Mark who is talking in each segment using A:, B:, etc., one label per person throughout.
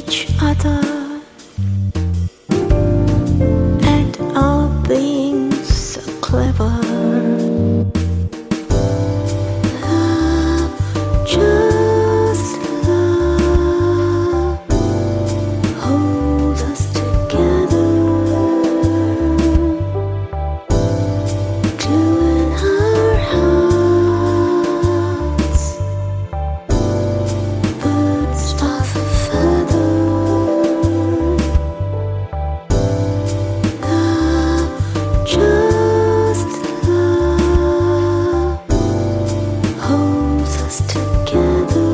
A: each other and our being so clever. Love, just love, holds us together. Two in our hearts, birds of a feather. Love, just love, holds us together.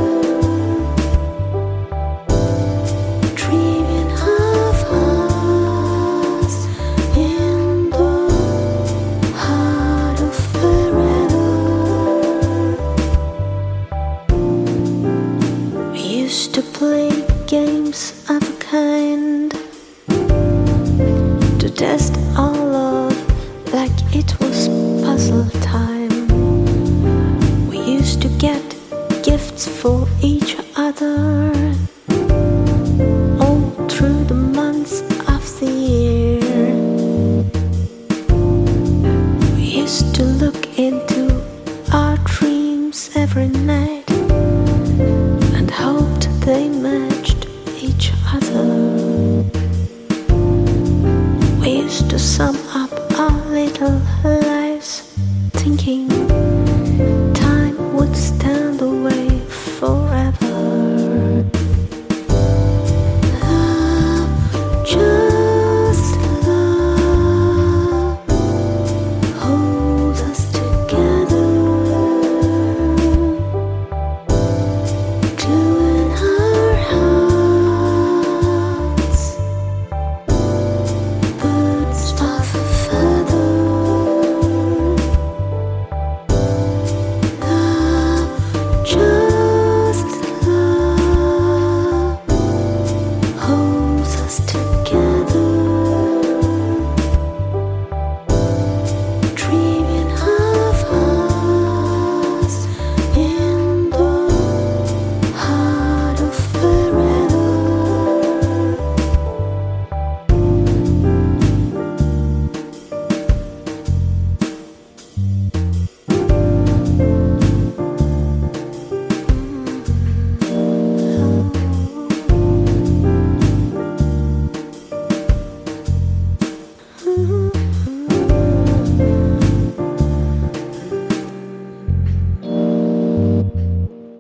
A: Dreaming of us in the heart of forever. We used to play games of a kind to test our love like it was puzzle time. We used to get gifts for each other all through the months of the year. We used to look into our dreams every night and hoped they matched each other. We used to sum up our little